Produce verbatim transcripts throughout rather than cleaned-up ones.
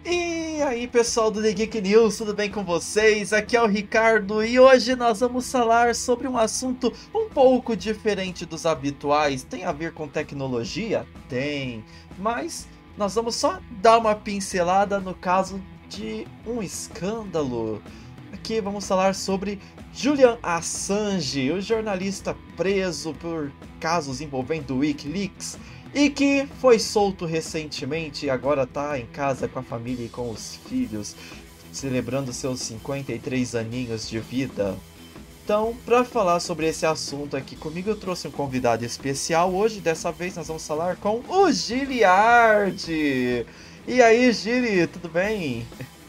E aí, pessoal do The Geek News, tudo bem com vocês? Aqui é o Ricardo e hoje nós vamos falar sobre um assunto um pouco diferente dos habituais. Tem a ver com tecnologia? Tem, mas nós vamos só dar uma pincelada no caso de um escândalo. Aqui vamos falar sobre Julian Assange, o jornalista preso por casos envolvendo Wikileaks. E que foi solto recentemente e agora está em casa com a família e com os filhos, celebrando seus cinquenta e três aninhos de vida. Então, para falar sobre esse assunto aqui comigo, eu trouxe um convidado especial. Hoje, dessa vez, nós vamos falar com o Giliard. E aí, Gili, tudo bem?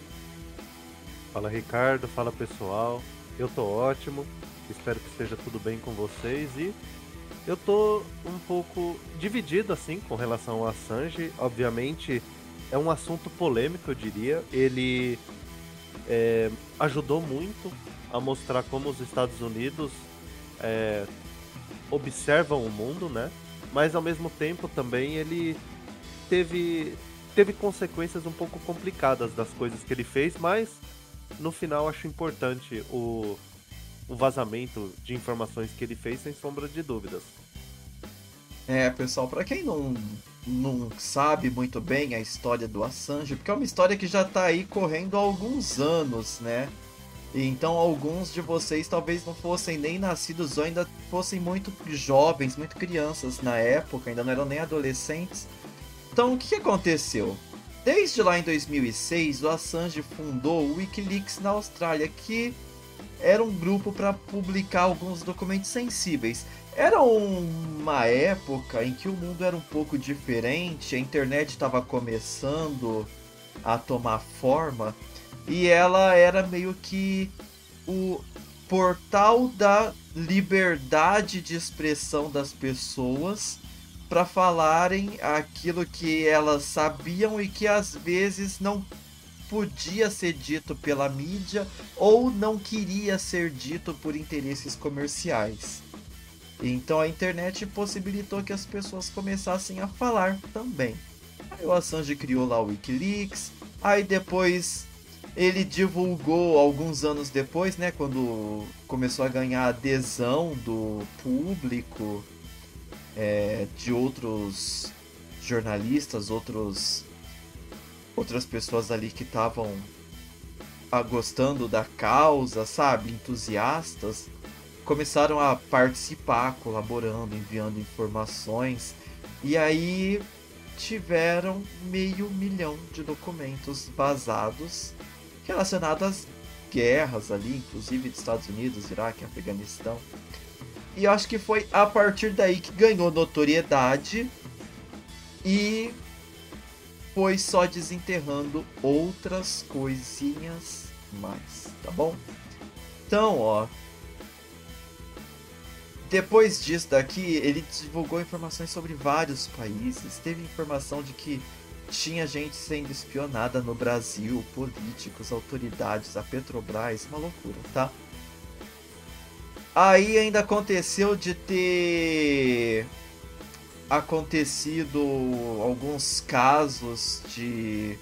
Fala Ricardo, fala pessoal, eu tô ótimo, espero que esteja tudo bem com vocês e eu tô um pouco dividido assim com relação ao Assange. Obviamente é um assunto polêmico, eu diria. Ele é, ajudou muito a mostrar como os Estados Unidos é, observam o mundo, né? Mas ao mesmo tempo também ele teve, teve consequências um pouco complicadas das coisas que ele fez, mas no final acho importante o o vazamento de informações que ele fez, sem sombra de dúvidas. É, pessoal, para quem não, não sabe muito bem a história do Assange, porque é uma história que já tá aí correndo há alguns anos, né? E então alguns de vocês talvez não fossem nem nascidos ou ainda fossem muito jovens, muito crianças na época, ainda não eram nem adolescentes. Então, o que aconteceu? Desde lá em dois mil e seis, o Assange fundou o Wikileaks na Austrália, que era um grupo para publicar alguns documentos sensíveis. Era uma época em que o mundo era um pouco diferente, a internet estava começando a tomar forma e ela era meio que o portal da liberdade de expressão das pessoas para falarem aquilo que elas sabiam e que às vezes não podia ser dito pela mídia ou não queria ser dito por interesses comerciais. Então a internet possibilitou que as pessoas começassem a falar também. Aí o Assange criou lá o Wikileaks, aí depois ele divulgou alguns anos depois, né, quando começou a ganhar adesão do público, é, de outros jornalistas, outros outras pessoas ali que estavam gostando da causa, sabe, entusiastas, começaram a participar, colaborando, enviando informações, e aí tiveram meio milhão de documentos vazados relacionados às guerras ali, inclusive dos Estados Unidos, Iraque, Afeganistão. E eu acho que foi a partir daí que ganhou notoriedade e foi só desenterrando outras coisinhas mais, tá bom? Então, ó, depois disso daqui, ele divulgou informações sobre vários países. Teve informação de que tinha gente sendo espionada no Brasil, políticos, autoridades, a Petrobras, uma loucura, tá? Aí ainda aconteceu de ter acontecido alguns casos de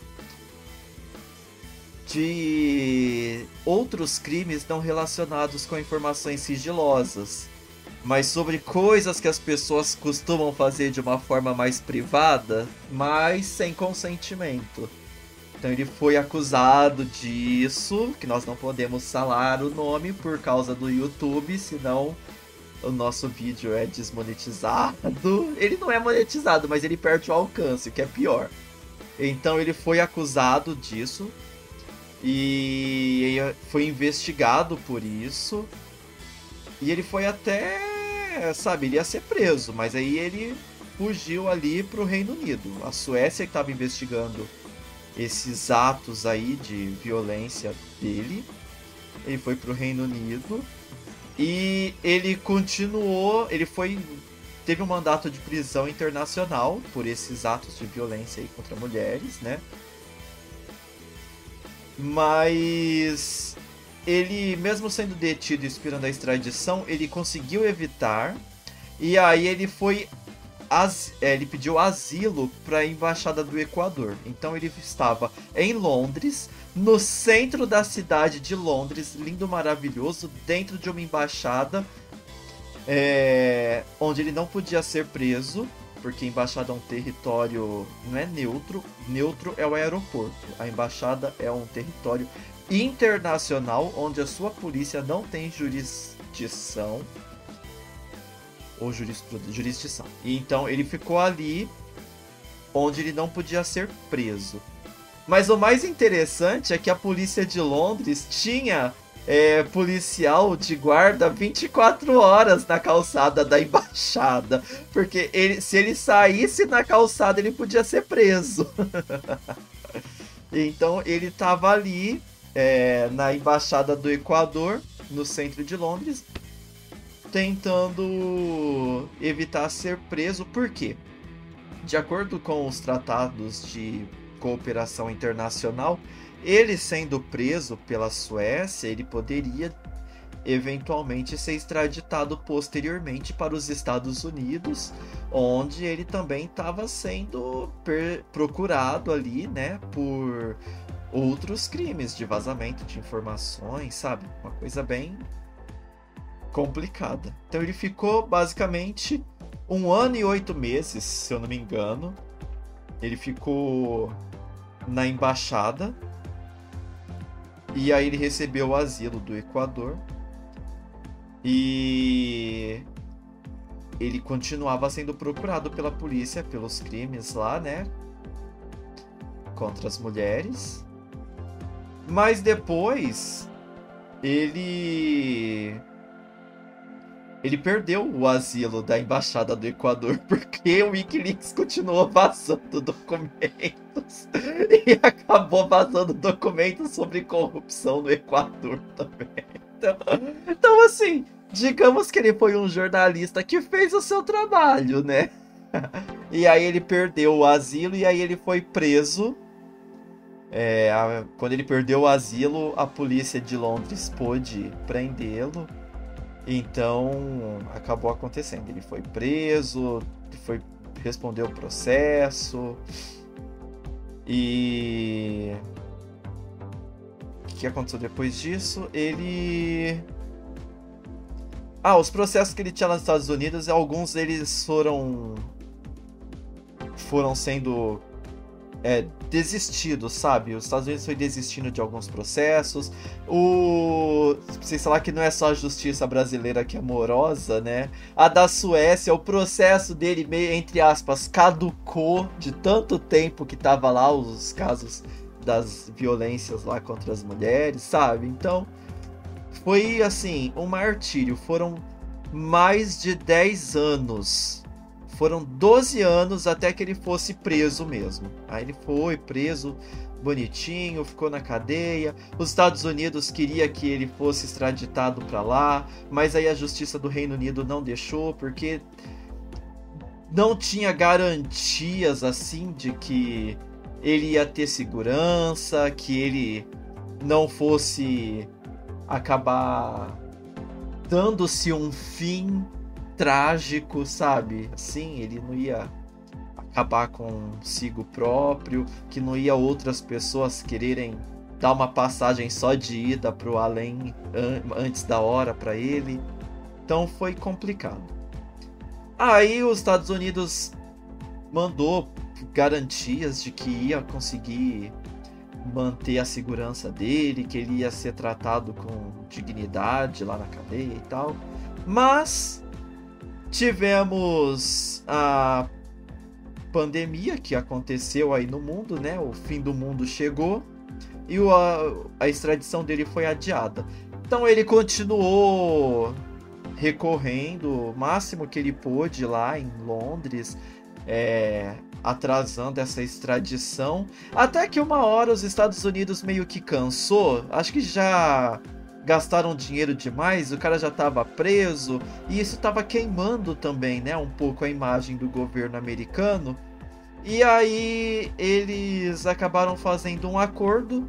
de outros crimes não relacionados com informações sigilosas, mas sobre coisas que as pessoas costumam fazer de uma forma mais privada, mas sem consentimento. Então ele foi acusado disso, que nós não podemos falar o nome por causa do YouTube, senão o nosso vídeo é desmonetizado. Ele não é monetizado, mas ele perde o alcance, o que é pior. Então ele foi acusado disso e foi investigado por isso. E ele foi até, sabe, ele ia ser preso, mas aí ele fugiu ali pro Reino Unido. A Suécia que estava investigando esses atos aí de violência dele. Ele foi pro Reino Unido. E ele continuou, ele foi, teve um mandato de prisão internacional por esses atos de violência aí contra mulheres, né? Mas ele, mesmo sendo detido e esperando a extradição, ele conseguiu evitar. E aí ele foi as, é, ele pediu asilo para a embaixada do Equador. Então ele estava em Londres, no centro da cidade de Londres, lindo, maravilhoso, dentro de uma embaixada, é, onde ele não podia ser preso, porque a embaixada é um território, não é neutro, neutro é o aeroporto. A embaixada é um território internacional, onde a sua polícia não tem jurisdição, ou jurisdição. E então ele ficou ali, onde ele não podia ser preso. Mas o mais interessante é que a polícia de Londres tinha é, policial de guarda vinte e quatro horas na calçada da embaixada. Porque ele, se ele saísse na calçada, ele podia ser preso. Então ele estava ali é, na embaixada do Equador, no centro de Londres, tentando evitar ser preso. Por quê? De acordo com os tratados de cooperação internacional, ele sendo preso pela Suécia, ele poderia eventualmente ser extraditado posteriormente para os Estados Unidos, onde ele também estava sendo procurado ali, né, por outros crimes de vazamento de informações, sabe? Uma coisa bem complicada. Então ele ficou basicamente um ano e oito meses, se eu não me engano. Ele ficou na embaixada. E aí ele recebeu o asilo do Equador. E ele continuava sendo procurado pela polícia pelos crimes lá, né? Contra as mulheres. Mas depois ele ele perdeu o asilo da embaixada do Equador porque o Wikileaks continuou vazando documentos e acabou vazando documentos sobre corrupção no Equador também. Então, então assim, digamos que ele foi um jornalista que fez o seu trabalho, né? E aí ele perdeu o asilo e aí ele foi preso. É, a, quando ele perdeu o asilo, a polícia de Londres pôde prendê-lo. Então, acabou acontecendo. Ele foi preso, foi respondeu o processo. E o que aconteceu depois disso? Ele... Ah, os processos que ele tinha nos Estados Unidos, alguns deles foram... Foram sendo... É, desistido, sabe? Os Estados Unidos foi desistindo de alguns processos. O... Vocês falar que não é só a justiça brasileira que é amorosa, né? A da Suécia, o processo dele, meio, entre aspas, caducou de tanto tempo que tava lá os casos das violências lá contra as mulheres, sabe? Então, foi, assim, um martírio. Foram mais de dez anos... Foram doze anos até que ele fosse preso mesmo. Aí ele foi preso bonitinho, ficou na cadeia. Os Estados Unidos queria que ele fosse extraditado para lá, mas aí a justiça do Reino Unido não deixou, porque não tinha garantias assim de que ele ia ter segurança, que ele não fosse acabar dando-se um fim trágico, sabe? Assim, ele não ia acabar consigo próprio, que não ia outras pessoas quererem dar uma passagem só de ida pro além antes da hora para ele. Então foi complicado. Aí os Estados Unidos mandou garantias de que ia conseguir manter a segurança dele, que ele ia ser tratado com dignidade lá na cadeia e tal. Mas tivemos a pandemia que aconteceu aí no mundo, né? O fim do mundo chegou e a, a extradição dele foi adiada. Então ele continuou recorrendo o máximo que ele pôde lá em Londres, é, atrasando essa extradição, até que uma hora os Estados Unidos meio que cansou. Acho que já gastaram dinheiro demais, o cara já estava preso, e isso estava queimando também, né, um pouco a imagem do governo americano. E aí eles acabaram fazendo um acordo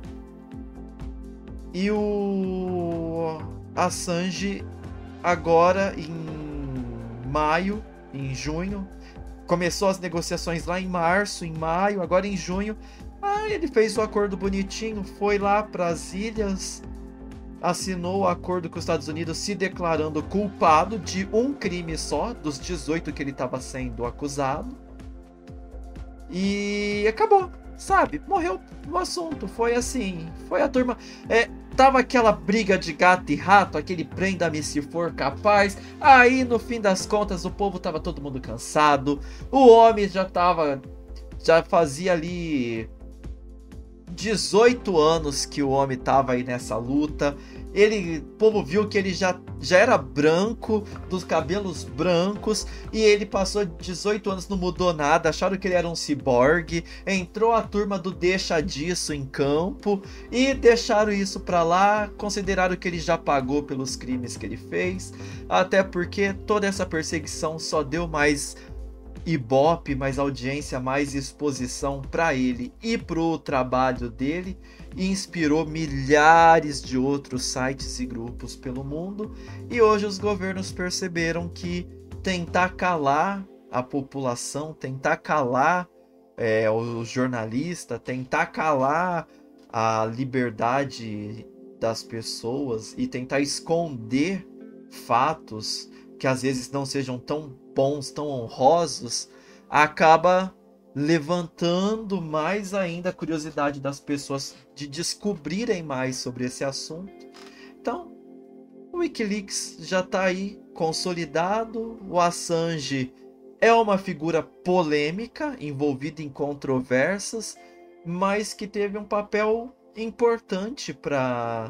e o Assange agora em maio, em junho, começou as negociações lá em março, em maio, agora em junho. Ah, ele fez o acordo bonitinho, foi lá para as ilhas, assinou o acordo com os Estados Unidos se declarando culpado de um crime só, dos dezoito que ele estava sendo acusado. E acabou, sabe? Morreu o assunto. Foi assim, foi a turma... É, tava aquela briga de gato e rato, aquele prenda-me se for capaz. Aí, no fim das contas, o povo tava todo mundo cansado. O homem já tava... Já fazia ali... dezoito anos que o homem tava aí nessa luta. Ele, o povo viu que ele já, já era branco, dos cabelos brancos, e ele passou dezoito anos, não mudou nada, acharam que ele era um ciborgue. Entrou a turma do deixa disso em campo e deixaram isso pra lá, consideraram que ele já pagou pelos crimes que ele fez, até porque toda essa perseguição só deu mais ibope, mais audiência, mais exposição para ele e pro trabalho dele, e inspirou milhares de outros sites e grupos pelo mundo. E hoje os governos perceberam que tentar calar a população, tentar calar é, o jornalista, tentar calar a liberdade das pessoas e tentar esconder fatos que às vezes não sejam tão bons, tão honrosos, acaba levantando mais ainda a curiosidade das pessoas de descobrirem mais sobre esse assunto. Então, o Wikileaks já está aí consolidado. O Assange é uma figura polêmica, envolvida em controvérsias, mas que teve um papel importante para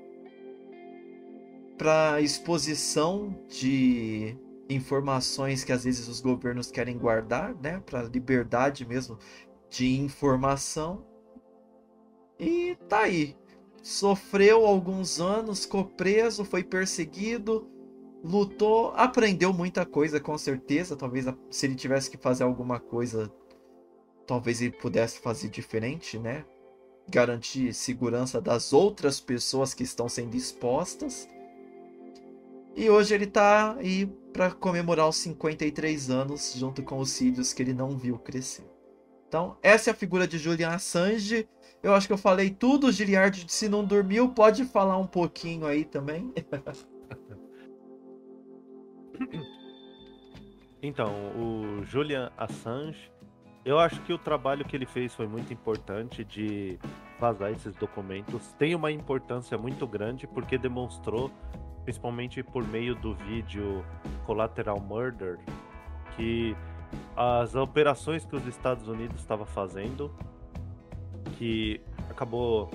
para exposição de informações que às vezes os governos querem guardar, né, para liberdade mesmo de informação. E tá aí, sofreu alguns anos, ficou preso, foi perseguido, lutou, aprendeu muita coisa, com certeza. Talvez se ele tivesse que fazer alguma coisa, talvez ele pudesse fazer diferente, né, garantir segurança das outras pessoas que estão sendo expostas. E hoje ele tá aí para comemorar os cinquenta e três anos, junto com os filhos que ele não viu crescer. Então, essa é a figura de Julian Assange. Eu acho que eu falei tudo. Giliard, se não dormiu, pode falar um pouquinho aí também. Então, o Julian Assange, eu acho que o trabalho que ele fez foi muito importante de vazar esses documentos. Tem uma importância muito grande porque demonstrou, principalmente por meio do vídeo Collateral Murder, que as operações que os Estados Unidos estavam fazendo, que acabou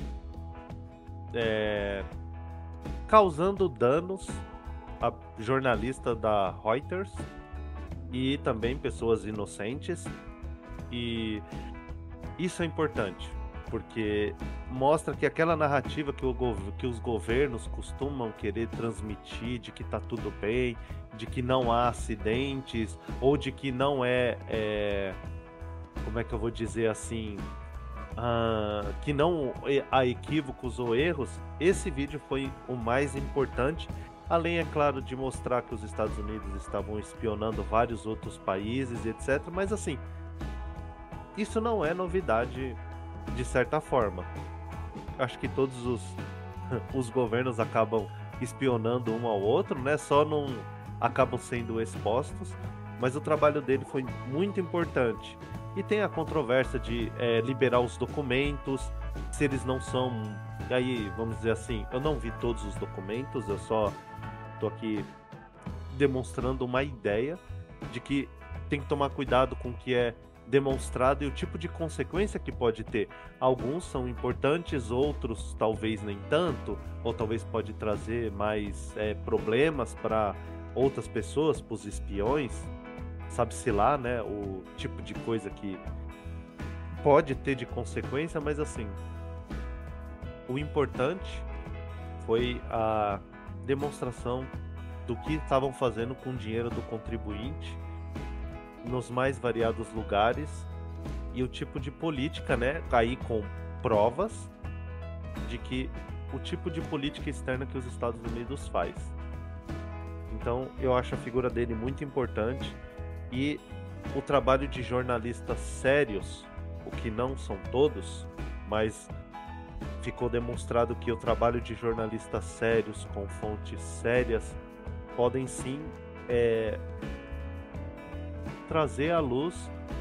é, causando danos a jornalista da Reuters e também pessoas inocentes. E isso é importante, porque mostra que aquela narrativa que, o, que os governos costumam querer transmitir de que tá tudo bem, de que não há acidentes, ou de que não é, é como é que eu vou dizer assim, uh, que não há equívocos ou erros. Esse vídeo foi o mais importante, além, é claro, de mostrar que os Estados Unidos estavam espionando vários outros países, etcétera. Mas assim, isso não é novidade. De certa forma, acho que todos os, os governos acabam espionando um ao outro, né? Só não acabam sendo expostos, mas o trabalho dele foi muito importante. E tem a controvérsia de é, liberar os documentos, se eles não são... Aí, vamos dizer assim, eu não vi todos os documentos, eu só tô aqui demonstrando uma ideia de que tem que tomar cuidado com o que é demonstrado e o tipo de consequência que pode ter. Alguns são importantes, outros talvez nem tanto, ou talvez pode trazer mais é, problemas para outras pessoas, para os espiões, sabe-se lá, né, o tipo de coisa que pode ter de consequência. Mas assim, o importante foi a demonstração do que estavam fazendo com o dinheiro do contribuinte nos mais variados lugares, e o tipo de política, né, aí com provas de que o tipo de política externa que os Estados Unidos faz. Então eu acho a figura dele muito importante, e o trabalho de jornalistas sérios, o que não são todos, mas ficou demonstrado que o trabalho de jornalistas sérios, com fontes sérias, podem sim é, trazer à luz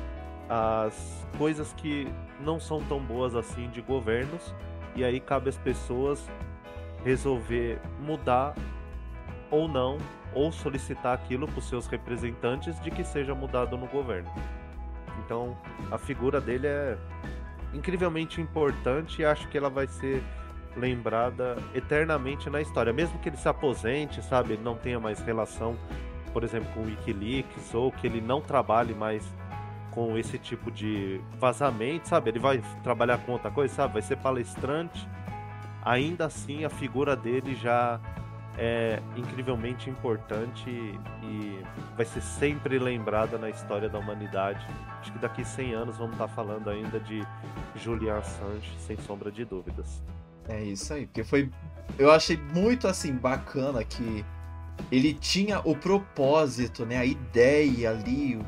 as coisas que não são tão boas assim de governos, e aí cabe às pessoas resolver mudar ou não, ou solicitar aquilo para os seus representantes de que seja mudado no governo. Então a figura dele é incrivelmente importante e acho que ela vai ser lembrada eternamente na história, mesmo que ele se aposente, sabe, ele não tenha mais relação, por exemplo, com o Wikileaks, ou que ele não trabalhe mais com esse tipo de vazamento, sabe, ele vai trabalhar com outra coisa, sabe, vai ser palestrante, ainda assim a figura dele já é incrivelmente importante e vai ser sempre lembrada na história da humanidade. Acho que daqui cem anos vamos estar falando ainda de Julian Assange, sem sombra de dúvidas. É isso aí, porque foi... Eu achei muito, assim, bacana que ele tinha o propósito, né, a ideia ali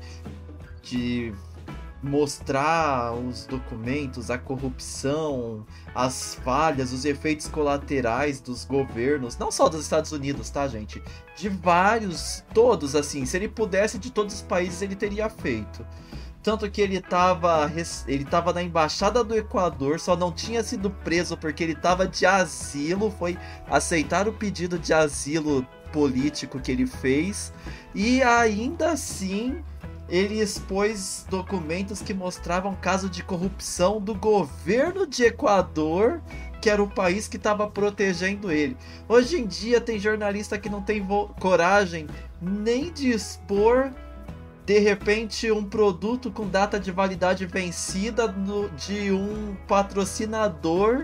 de mostrar os documentos, a corrupção, as falhas, os efeitos colaterais dos governos, não só dos Estados Unidos, tá, gente? De vários, todos, assim, se ele pudesse, de todos os países ele teria feito. Tanto que ele tava, ele tava na embaixada do Equador, só não tinha sido preso porque ele tava de asilo, foi aceitar o pedido de asilo político que ele fez, e ainda assim ele expôs documentos que mostravam caso de corrupção do governo de Equador, que era o país que estava protegendo ele. Hoje em dia tem jornalista que não tem coragem nem de expor, de repente, um produto com data de validade vencida no, de um patrocinador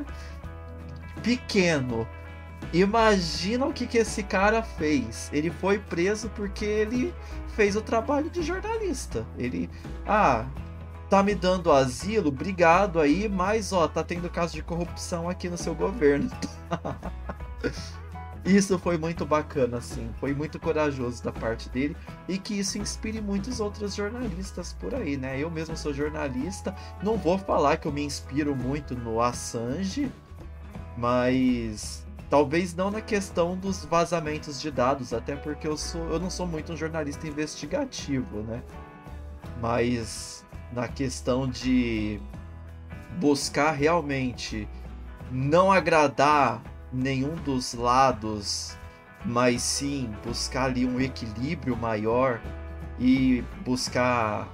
pequeno. Imagina o que, que esse cara fez. Ele foi preso porque ele fez o trabalho de jornalista. Ele, ah, tá me dando asilo, obrigado aí, mas ó, tá tendo caso de corrupção aqui no seu governo. Isso foi muito bacana, assim, foi muito corajoso da parte dele, e que isso inspire muitos outros jornalistas por aí, né? Eu mesmo sou jornalista, não vou falar que eu me inspiro muito no Assange, mas talvez não na questão dos vazamentos de dados, até porque eu, sou, eu não sou muito um jornalista investigativo, né? Mas na questão de buscar realmente não agradar nenhum dos lados, mas sim buscar ali um equilíbrio maior e buscar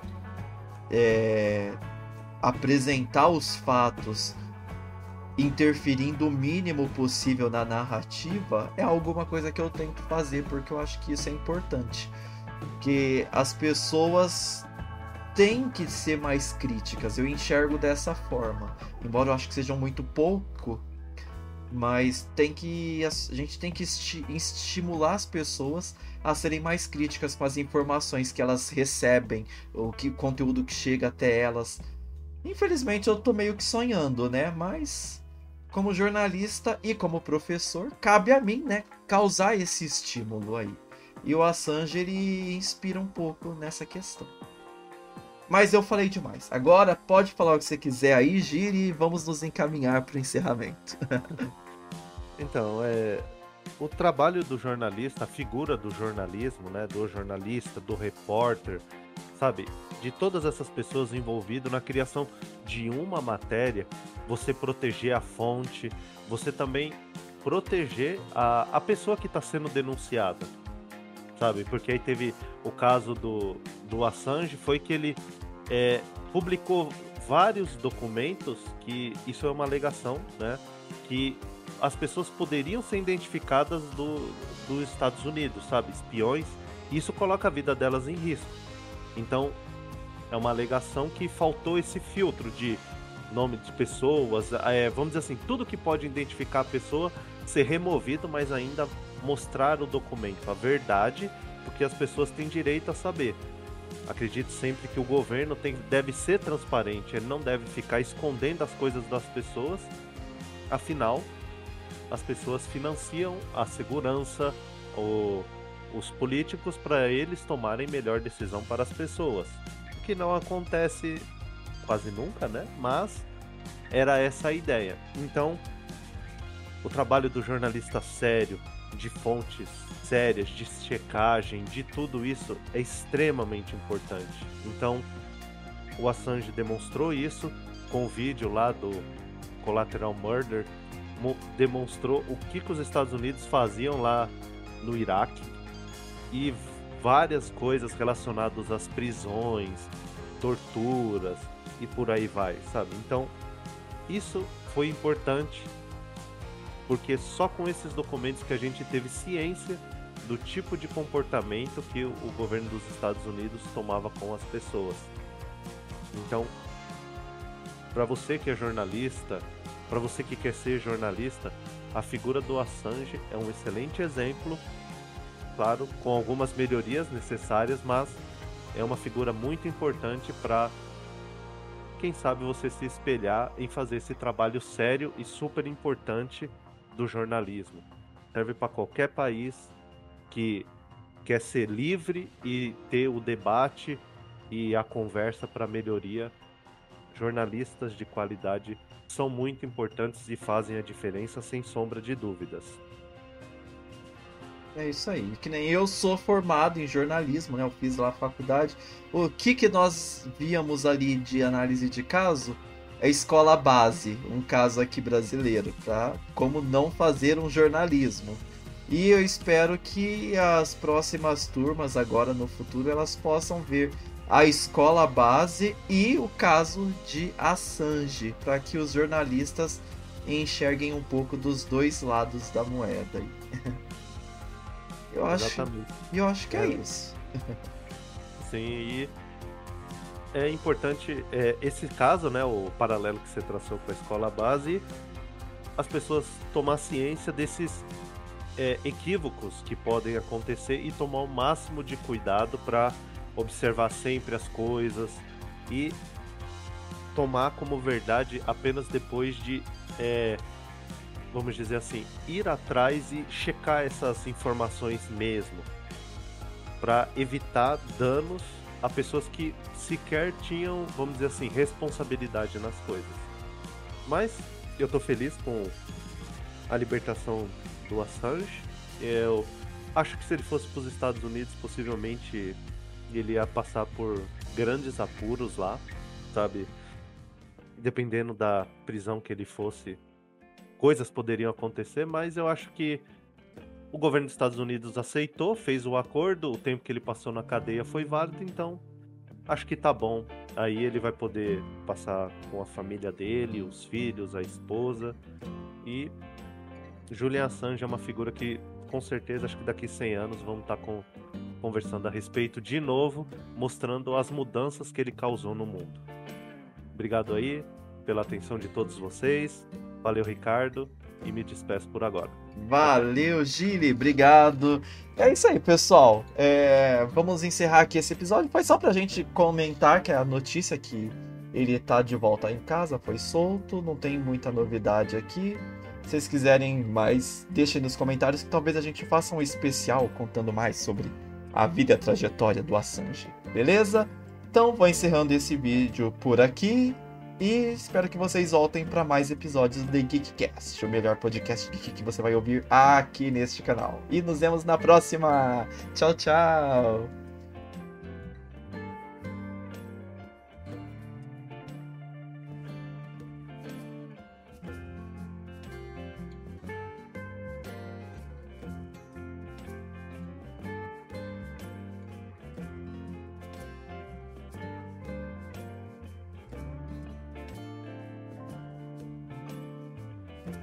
é, apresentar os fatos interferindo o mínimo possível na narrativa, é alguma coisa que eu tento fazer, porque eu acho que isso é importante, que as pessoas têm que ser mais críticas. Eu enxergo dessa forma, embora eu acho que sejam muito pouco, mas tem que, a gente tem que esti- estimular as pessoas a serem mais críticas com as informações que elas recebem, o que, o conteúdo que chega até elas. Infelizmente eu tô meio que sonhando, né? Mas como jornalista e como professor, cabe a mim, né, causar esse estímulo aí. E o Assange, ele inspira um pouco nessa questão. Mas eu falei demais. Agora pode falar o que você quiser aí, Gire, e vamos nos encaminhar para o encerramento. Então, é, o trabalho do jornalista, a figura do jornalismo, né, do jornalista, do repórter, sabe, de todas essas pessoas envolvidas na criação de uma matéria, você proteger a fonte, você também proteger a, a pessoa que está sendo denunciada, sabe, porque aí teve o caso do, do Assange, foi que ele é, publicou vários documentos, que isso é uma alegação, né, que as pessoas poderiam ser identificadas do, dos Estados Unidos, sabe, espiões, e isso coloca a vida delas em risco. Então, é uma alegação que faltou esse filtro de nome de pessoas, é, vamos dizer assim, tudo que pode identificar a pessoa ser removido, mas ainda mostrar o documento, a verdade, porque as pessoas têm direito a saber. Acredito sempre que o governo tem, deve ser transparente, ele não deve ficar escondendo as coisas das pessoas, afinal, as pessoas financiam a segurança, o, os políticos para eles tomarem melhor decisão para as pessoas. O que não acontece quase nunca, né? Mas era essa a ideia. Então, o trabalho do jornalista sério, de fontes sérias, de checagem, de tudo isso é extremamente importante. Então, o Assange demonstrou isso com o vídeo lá do Collateral Murder, demonstrou o que, que os Estados Unidos faziam lá no Iraque e várias coisas relacionadas às prisões, torturas e por aí vai, sabe? Então, isso foi importante porque só com esses documentos que a gente teve ciência do tipo de comportamento que o governo dos Estados Unidos tomava com as pessoas. Então, para você que é jornalista, para você que quer ser jornalista, a figura do Assange é um excelente exemplo, claro, com algumas melhorias necessárias, mas é uma figura muito importante para, quem sabe, você se espelhar em fazer esse trabalho sério e super importante do jornalismo. Serve para qualquer país que quer ser livre e ter o debate e a conversa para melhoria. Jornalistas de qualidade são muito importantes e fazem a diferença sem sombra de dúvidas. É isso aí. Que nem eu sou formado em jornalismo, né? Eu fiz lá a faculdade. O que que nós víamos ali de análise de caso? É escola base, um caso aqui brasileiro, tá? Como não fazer um jornalismo. E eu espero que as próximas turmas agora no futuro elas possam ver a escola base e o caso de Assange, para que os jornalistas enxerguem um pouco dos dois lados da moeda. Eu acho, eu acho que é, é isso. Sim, e é importante é, esse caso, né, o paralelo que você traçou com a escola base, as pessoas tomar ciência desses é, equívocos que podem acontecer e tomar o máximo de cuidado para observar sempre as coisas e tomar como verdade apenas depois de, é, vamos dizer assim, ir atrás e checar essas informações mesmo, para evitar danos a pessoas que sequer tinham, vamos dizer assim, responsabilidade nas coisas. Mas eu tô feliz com a libertação do Assange. Eu acho que se ele fosse para os Estados Unidos, possivelmente ele ia passar por grandes apuros lá, sabe? Dependendo da prisão que ele fosse, coisas poderiam acontecer, mas eu acho que o governo dos Estados Unidos aceitou, fez o acordo, o tempo que ele passou na cadeia foi válido, então acho que tá bom. Aí ele vai poder passar com a família dele, os filhos, a esposa. E Julian Assange é uma figura que, com certeza, acho que daqui cem anos vamos estar com, conversando a respeito de novo, mostrando as mudanças que ele causou no mundo. Obrigado aí pela atenção de todos vocês. Valeu, Ricardo, e me despeço por agora. Valeu, Gili, obrigado. É isso aí, pessoal. É, vamos encerrar aqui esse episódio. Foi só pra gente comentar que a notícia que ele tá de volta em casa foi solto, não tem muita novidade aqui. Se vocês quiserem mais, deixem nos comentários que talvez a gente faça um especial contando mais sobre a vida e a trajetória do Assange, beleza? Então vou encerrando esse vídeo por aqui. E espero que vocês voltem para mais episódios do The Geekcast, o melhor podcast geek que você vai ouvir aqui neste canal. E nos vemos na próxima. Tchau, tchau!